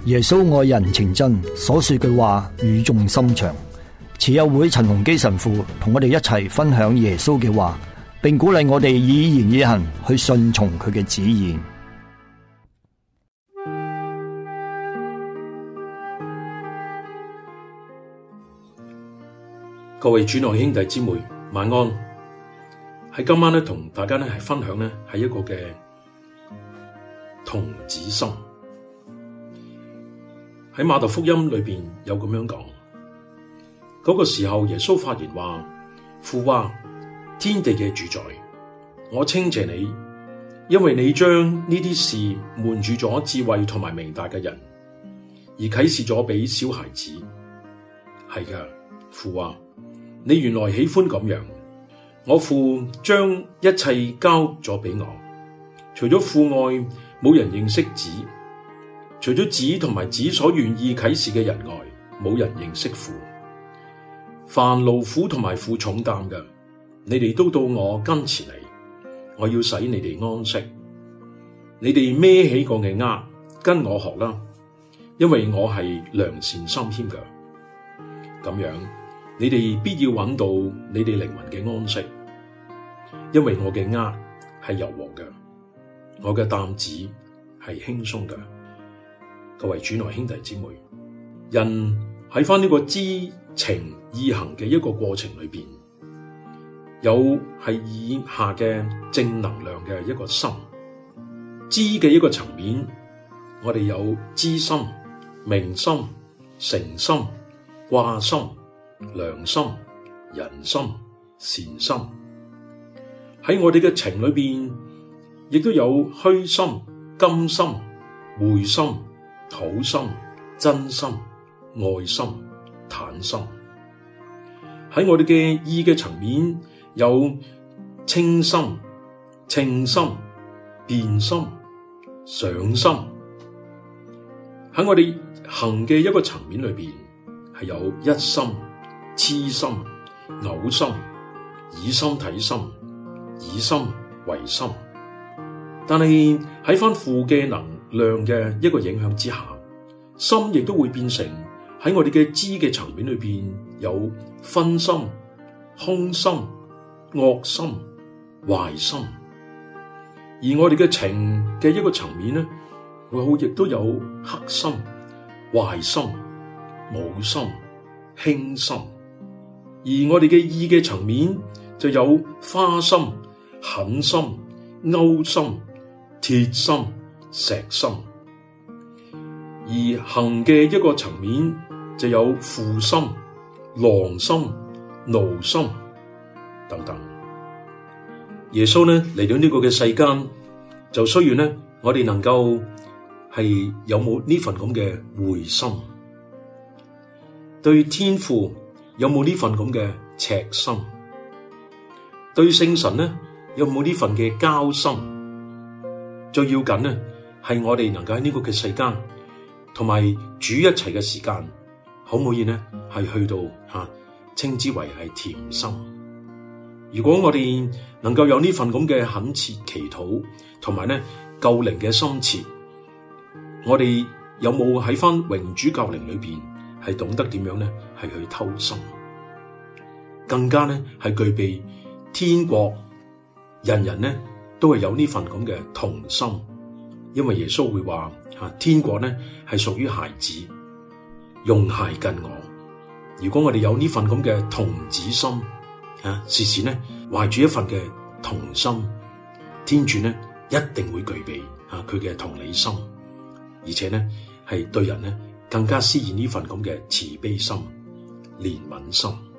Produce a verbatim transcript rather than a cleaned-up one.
耶穌愛人情真，所說句話語重心長。慈幼會陳鴻基神父同我哋一齊分享耶穌嘅話，並鼓勵我哋以言以行去順從佢嘅旨意。 各位主內兄弟姊妹晚安。喺今晚咧，同大家咧係分享咧係一個嘅童子心。喺馬竇福音裏邊有咁樣講，嗰個時候耶穌發言話：父啊，天地嘅主宰，我稱謝你，因為你將呢啲事瞞住咗智慧同埋明大嘅人，而啟示咗俾小孩子。係噶，父啊，你原來喜歡咁樣。我父將一切交咗俾我，除咗父外，冇人認識子；除咗子同埋子所願意啟示嘅人外，冇人認識父。凡勞苦同埋負重擔嘅，你哋都到我跟前嚟，我要使你哋安息。你哋孭起個嘅軛，跟我學啦，因為我係良善心謙嘅。咁樣，你哋必要揾到你哋靈魂嘅安息。因為我嘅軛係柔和嘅，我嘅擔子係輕鬆嘅。各位主內兄弟姊妹，人喺翻呢個知情意行嘅一個過程裏邊，有係以下嘅正能量嘅一個心。知嘅一個層面，我哋有知心、明心、誠心、掛心、良心、仁心、善心。喺我哋嘅情裏邊，亦都有虛心、甘心、會心、土心、真心、愛心、坦心。喺我哋嘅意嘅層面，有清心、稱心、辨心、上心。喺我哋行嘅一個層面裏邊，係有一心、痴心、嘔心、以心體心、以心為心。但係喺翻負嘅能量嘅一個影響之下，心亦都會變成喺我哋嘅知嘅層面裏邊有分心、空心、惡心、壞心。而我哋嘅情嘅一個層面咧，會好亦都有黑心、壞心、冇心、輕心。而我哋嘅意嘅層面就有花心、狠心、勾心、鐵心、石心。而行嘅一個層面就有負心、狼心、怒心等等。耶穌呢嚟到呢個嘅世間，就需要呢我哋能夠係有冇呢份咁嘅會心，對天父有冇呢份咁嘅赤心，對聖神呢有冇呢份嘅交心。最要緊呢係我哋能夠喺呢個嘅世間同埋主一齊嘅時間，可唔可以呢係去到吓、啊、稱之為係甜心。如果我哋能夠有呢份咁嘅懇切祈禱，同埋呢救靈嘅心切，我哋有冇喺翻榮主教靈裏邊係懂得點樣呢係去偷心，更加呢係具備天國人人呢都係有呢份咁嘅童心。因為耶穌會話吓，天國呢係屬於孩子，用孩近我。如果我哋有呢份咁嘅童子心啊，時時呢懷住一份嘅童心，天主呢一定會具備啊佢嘅同理心，而且呢係對人呢更加施現呢份咁嘅慈悲心、憐憫心。